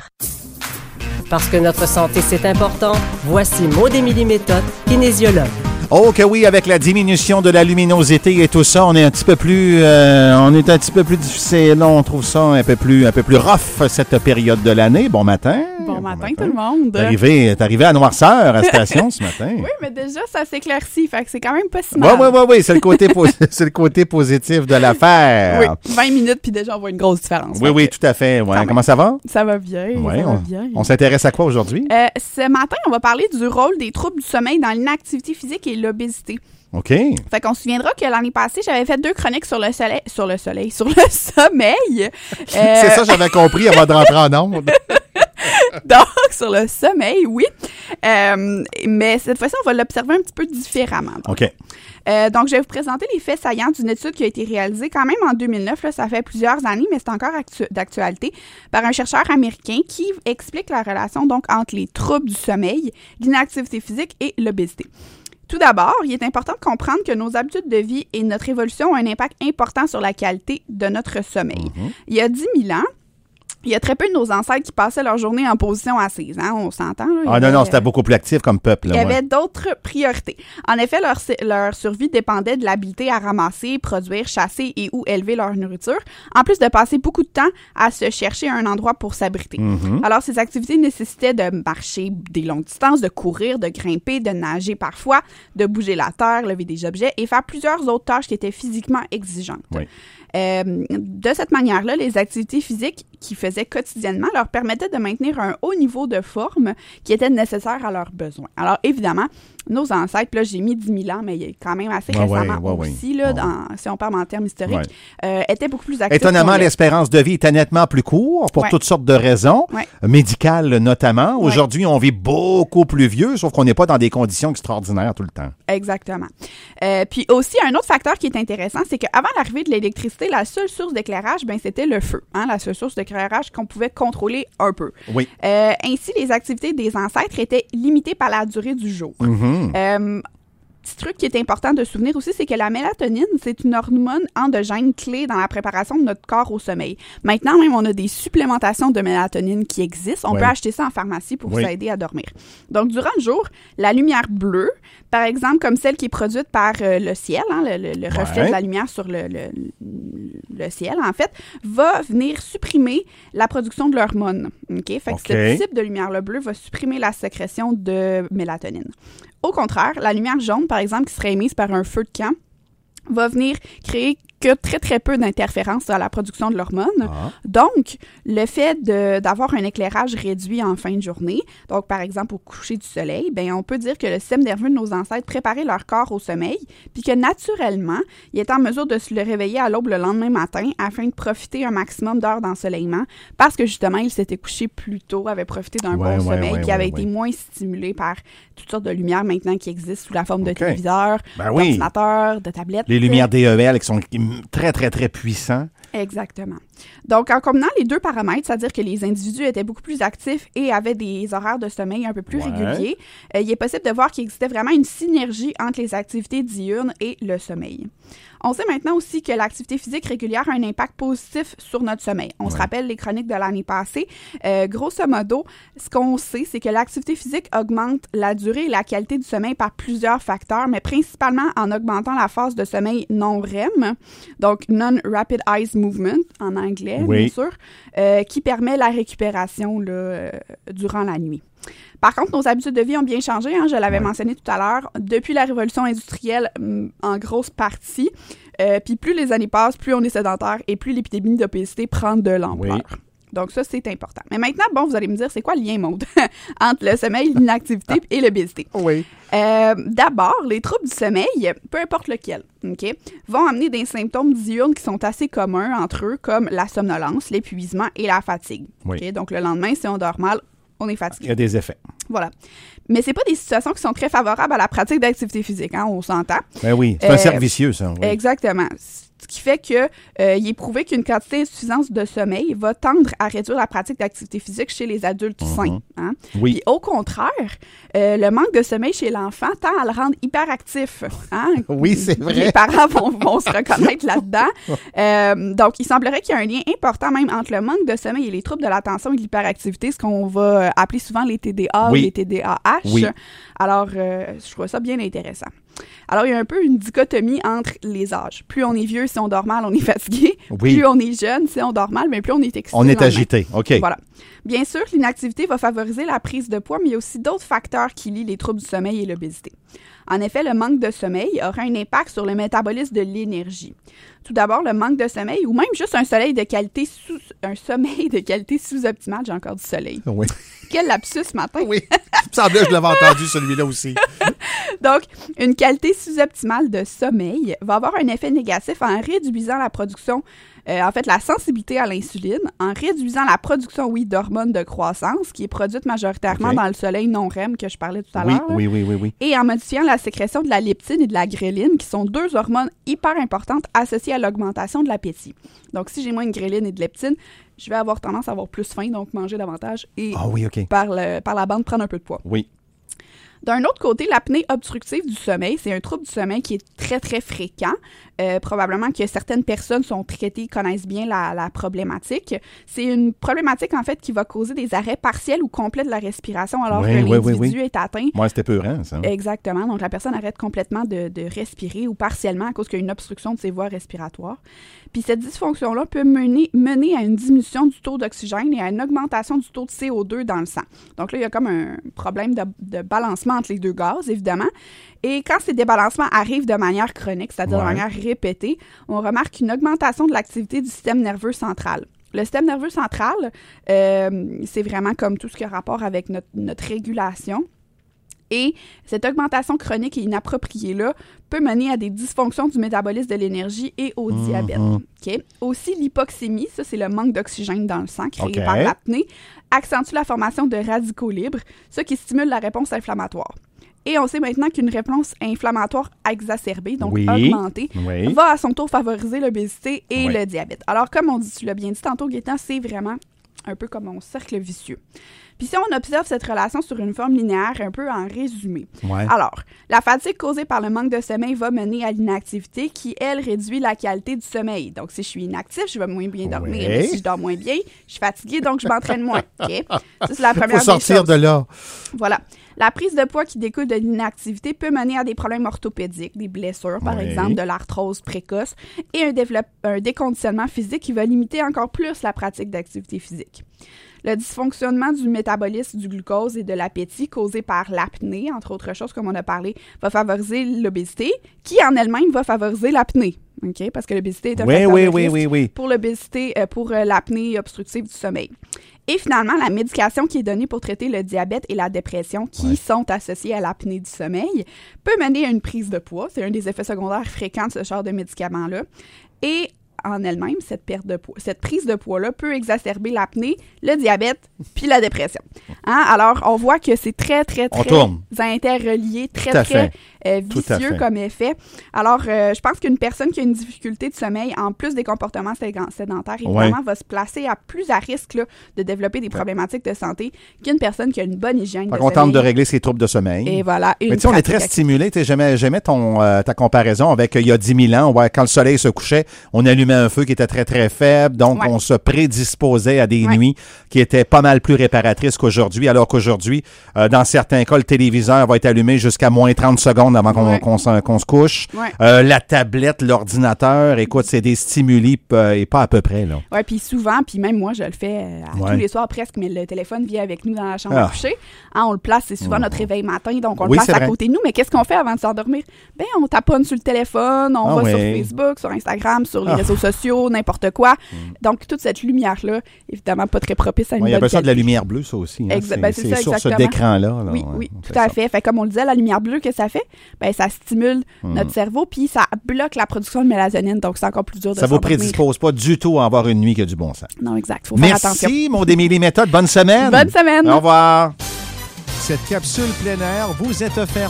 Parce que notre santé, c'est important, voici Maud-Émilie Méthode, kinésiologue. Oh que oui, avec la diminution de la luminosité et tout ça, on est un petit peu plus difficile. Là, on trouve ça un peu plus rough cette période de l'année. Bon matin. Bon matin tout le monde. T'es arrivé à noirceur à la station ce matin. Oui, mais déjà, ça s'éclaircit, fait que c'est quand même pas si mal. Oui, c'est le côté positif de l'affaire. Oui, 20 minutes, puis déjà, on voit une grosse différence. Oui, tout à fait. Ouais. Comment ça va? Ça va bien, ouais, ça va bien. On s'intéresse à quoi aujourd'hui? Ce matin, on va parler du rôle des troubles du sommeil dans l'inactivité physique et l'obésité. OK. Fait qu'on se souviendra que l'année passée, j'avais fait 2 chroniques sur le sommeil. C'est ça, j'avais compris avant de rentrer en onde. Donc, sur le sommeil, oui. Mais cette fois-ci, on va l'observer un petit peu différemment. OK. Donc, je vais vous présenter les faits saillants d'une étude qui a été réalisée quand même en 2009. Là, ça fait plusieurs années, mais c'est encore d'actualité, par un chercheur américain qui explique la relation donc entre les troubles du sommeil, l'inactivité physique et l'obésité. Tout d'abord, il est important de comprendre que nos habitudes de vie et notre évolution ont un impact important sur la qualité de notre sommeil. Mm-hmm. Il y a 10 000 ans, il y a très peu de nos ancêtres qui passaient leur journée en position assise. Hein? On s'entend. Là, non, c'était beaucoup plus actif comme peuple. Il y avait d'autres priorités. En effet, leur survie dépendait de l'habilité à ramasser, produire, chasser et ou élever leur nourriture, en plus de passer beaucoup de temps à se chercher un endroit pour s'abriter. Mm-hmm. Alors, ces activités nécessitaient de marcher des longues distances, de courir, de grimper, de nager parfois, de bouger la terre, lever des objets et faire plusieurs autres tâches qui étaient physiquement exigeantes. Oui. De cette manière-là, les activités physiques qu'ils faisaient quotidiennement leur permettaient de maintenir un haut niveau de forme qui était nécessaire à leurs besoins. Alors, évidemment, nos ancêtres, là, j'ai mis 10 000 ans, mais il est quand même assez récemment aussi, là, si on parle en termes historiques, étaient beaucoup plus actifs. Étonnamment, l'espérance de vie était nettement plus courte pour toutes sortes de raisons, médicales notamment. Aujourd'hui, on vit beaucoup plus vieux, sauf qu'on n'est pas dans des conditions extraordinaires tout le temps. Exactement. Puis aussi, un autre facteur qui est intéressant, c'est qu'avant l'arrivée de l'électricité, la seule source d'éclairage, c'était le feu. Hein, la seule source d'éclairage qu'on pouvait contrôler un peu. Oui. Ainsi, les activités des ancêtres étaient limitées par la durée du jour. Mm-hmm. Petit truc qui est important de se souvenir aussi, c'est que la mélatonine, c'est une hormone endogène clé dans la préparation de notre corps au sommeil. Maintenant, même, on a des supplémentations de mélatonine qui existent. On peut acheter ça en pharmacie pour s'aider à dormir. Donc, durant le jour, la lumière bleue, par exemple, comme celle qui est produite par le ciel, hein, le reflet de la lumière sur le ciel, en fait, va venir supprimer la production de l'hormone. Okay? Fait que ce type de lumière bleue va supprimer la sécrétion de mélatonine. Au contraire, la lumière jaune, par exemple, qui serait émise par un feu de camp, va venir créer que très, très peu d'interférences à la production de l'hormone. Ah. Donc, le fait d'avoir un éclairage réduit en fin de journée, donc par exemple au coucher du soleil, on peut dire que le système nerveux de nos ancêtres préparait leur corps au sommeil, puis que naturellement, il est en mesure de se le réveiller à l'aube le lendemain matin afin de profiter un maximum d'heures d'ensoleillement, parce que justement, il s'était couché plus tôt, avait profité d'un bon sommeil qui avait été moins stimulé par toutes sortes de lumières maintenant qui existent sous la forme de téléviseurs, d'ordinateurs, de tablettes. Les lumières DEL qui sont très, très, très puissants. Exactement. Donc, en combinant les deux paramètres, c'est-à-dire que les individus étaient beaucoup plus actifs et avaient des horaires de sommeil un peu plus réguliers, il est possible de voir qu'il existait vraiment une synergie entre les activités diurnes et le sommeil. On sait maintenant aussi que l'activité physique régulière a un impact positif sur notre sommeil. On se rappelle les chroniques de l'année passée. Grosso modo, ce qu'on sait, c'est que l'activité physique augmente la durée et la qualité du sommeil par plusieurs facteurs, mais principalement en augmentant la phase de sommeil non-REM, donc Non-Rapid Eye Movement en anglais, bien sûr, qui permet la récupération durant la nuit. Par contre, nos habitudes de vie ont bien changé, hein, je l'avais mentionné tout à l'heure, depuis la révolution industrielle en grosse partie. Puis plus les années passent, plus on est sédentaire et plus l'épidémie d'obésité prend de l'ampleur. Oui. Donc ça, c'est important. Mais maintenant, vous allez me dire, c'est quoi le lien, Maud, entre le sommeil, l'inactivité et l'obésité? Oui. D'abord, les troubles du sommeil, peu importe lequel, vont amener des symptômes diurnes qui sont assez communs entre eux, comme la somnolence, l'épuisement et la fatigue. Oui. Donc le lendemain, si on dort mal, on est fatigué. Il y a des effets. Voilà. Mais c'est pas des situations qui sont très favorables à la pratique d'activité physique, hein, on s'entend. Ben oui, c'est un cercle vicieux, ça. Oui. Exactement. Ce qui fait que il est prouvé qu'une quantité insuffisante de sommeil va tendre à réduire la pratique d'activité physique chez les adultes sains. Hein? Oui. Puis au contraire, le manque de sommeil chez l'enfant tend à le rendre hyperactif. Hein? Oui, c'est vrai. Les parents vont se reconnaître là-dedans. Donc, il semblerait qu'il y a un lien important même entre le manque de sommeil et les troubles de l'attention et de l'hyperactivité, ce qu'on va appeler souvent les TDA ou les TDAH. Oui. Alors, je trouve ça bien intéressant. Alors, il y a un peu une dichotomie entre les âges. Plus on est vieux, si on dort mal, on est fatigué. Oui. Plus on est jeune, si on dort mal, mais plus on est excité. On est agité, OK. Voilà. Bien sûr, l'inactivité va favoriser la prise de poids, mais il y a aussi d'autres facteurs qui lient les troubles du sommeil et l'obésité. En effet, le manque de sommeil aura un impact sur le métabolisme de l'énergie. Tout d'abord, le manque de sommeil ou même juste un sommeil de qualité sous-optimale, j'ai encore du soleil. Oui. Quel lapsus ce matin! Oui, il me semblait que je l'avais entendu, celui-là aussi. Donc, une qualité sous-optimale de sommeil va avoir un effet négatif en réduisant la production, la sensibilité à l'insuline, en réduisant la production, d'hormones de croissance, qui est produite majoritairement dans le soleil non-REM que je parlais tout à l'heure. Oui. Et en modifiant la sécrétion de la leptine et de la gréline, qui sont deux hormones hyper importantes associées à l'augmentation de l'appétit. Donc, si j'ai moins de gréline et de leptine, je vais avoir tendance à avoir plus faim, donc manger davantage et par la bande prendre un peu de poids. Oui. D'un autre côté, l'apnée obstructive du sommeil, c'est un trouble du sommeil qui est très, très fréquent. Probablement que certaines personnes sont traitées, connaissent bien la problématique. C'est une problématique, en fait, qui va causer des arrêts partiels ou complets de la respiration alors que l'individu est atteint. Moi, c'était peurant, ça. Exactement. Donc, la personne arrête complètement de respirer ou partiellement à cause qu'il y a une obstruction de ses voies respiratoires. Puis cette dysfonction-là peut mener à une diminution du taux d'oxygène et à une augmentation du taux de CO2 dans le sang. Donc là, il y a comme un problème de balancement entre les deux gaz, évidemment. Et quand ces débalancements arrivent de manière chronique, c'est-à-dire de manière répétée, on remarque une augmentation de l'activité du système nerveux central. Le système nerveux central, c'est vraiment comme tout ce qui a rapport avec notre régulation. Et cette augmentation chronique et inappropriée-là peut mener à des dysfonctions du métabolisme de l'énergie et au diabète. Okay? Aussi, l'hypoxémie, ça c'est le manque d'oxygène dans le sang créé par l'apnée, accentue la formation de radicaux libres, ce qui stimule la réponse inflammatoire. Et on sait maintenant qu'une réponse inflammatoire exacerbée, donc augmentée, va à son tour favoriser l'obésité et le diabète. Alors, comme tu l'as bien dit tantôt, Gaétan, c'est vraiment un peu comme un cercle vicieux. Puis si on observe cette relation sur une forme linéaire, un peu en résumé. Alors, la fatigue causée par le manque de sommeil va mener à l'inactivité qui, elle, réduit la qualité du sommeil. Donc, si je suis inactif, je vais moins bien dormir. Mais si je dors moins bien, je suis fatiguée, donc je m'entraîne moins. Okay? Ça, c'est la première chose. Il faut sortir de là. Voilà. La prise de poids qui découle de l'inactivité peut mener à des problèmes orthopédiques, des blessures, par exemple, de l'arthrose précoce et un déconditionnement physique qui va limiter encore plus la pratique d'activité physique. Le dysfonctionnement du métabolisme du glucose et de l'appétit causé par l'apnée, entre autres choses comme on a parlé, va favoriser l'obésité, qui en elle-même va favoriser l'apnée. Okay? Parce que l'obésité est un facteur de risque pour l'obésité, pour l'apnée obstructive du sommeil. Et finalement, la médication qui est donnée pour traiter le diabète et la dépression, qui sont associés à l'apnée du sommeil, peut mener à une prise de poids. C'est un des effets secondaires fréquents de ce genre de médicaments-là. Et en elle-même, cette prise de poids-là peut exacerber l'apnée, le diabète, puis la dépression. Hein? Alors, on voit que c'est très, très, très interrelié, très, très vicieux comme effet. Alors, je pense qu'une personne qui a une difficulté de sommeil, en plus des comportements sédentaires, évidemment, va se placer plus à risque là, de développer des problématiques de santé qu'une personne qui a une bonne hygiène de sommeil. On tente de régler ses troubles de sommeil. Et voilà. Mais tu sais, on est très stimulé. J'aimais ta comparaison avec il y a 10 000 ans, quand le soleil se couchait, on allumait un feu qui était très, très faible. Donc, on se prédisposait à des nuits qui étaient pas mal plus réparatrices qu'aujourd'hui. Alors qu'aujourd'hui, dans certains cas, le téléviseur va être allumé jusqu'à moins 30 secondes avant qu'on se couche. La tablette, l'ordinateur, écoute, c'est des stimuli et pas à peu près. Oui, puis souvent, puis même moi, je le fais tous les soirs presque, mais le téléphone vient avec nous dans la chambre à coucher. Hein, on le place, c'est souvent notre réveil matin, donc on le place à côté de nous. Mais qu'est-ce qu'on fait avant de s'endormir? Ben, on taponne sur le téléphone, on va sur Facebook, sur Instagram, sur les réseaux sociaux, n'importe quoi. Donc, toute cette lumière-là, évidemment, pas très propice à une bonne qualité. Il y a besoin de la lumière bleue, ça aussi. Hein? C'est sur ce d'écran-là. Oui, tout à fait. Fait comme on le disait, la lumière bleue, que ça fait? Ben, ça stimule notre cerveau, puis ça bloque la production de mélatonine, donc c'est encore plus dur de s'endormir. Ça vous prédispose pas du tout à avoir une nuit qui a du bon sens. Non, exact. Faut faire attention. Merci, Maud Émilie Méthode. Bonne semaine. Bonne semaine. Au revoir. Cette capsule plein air vous est offerte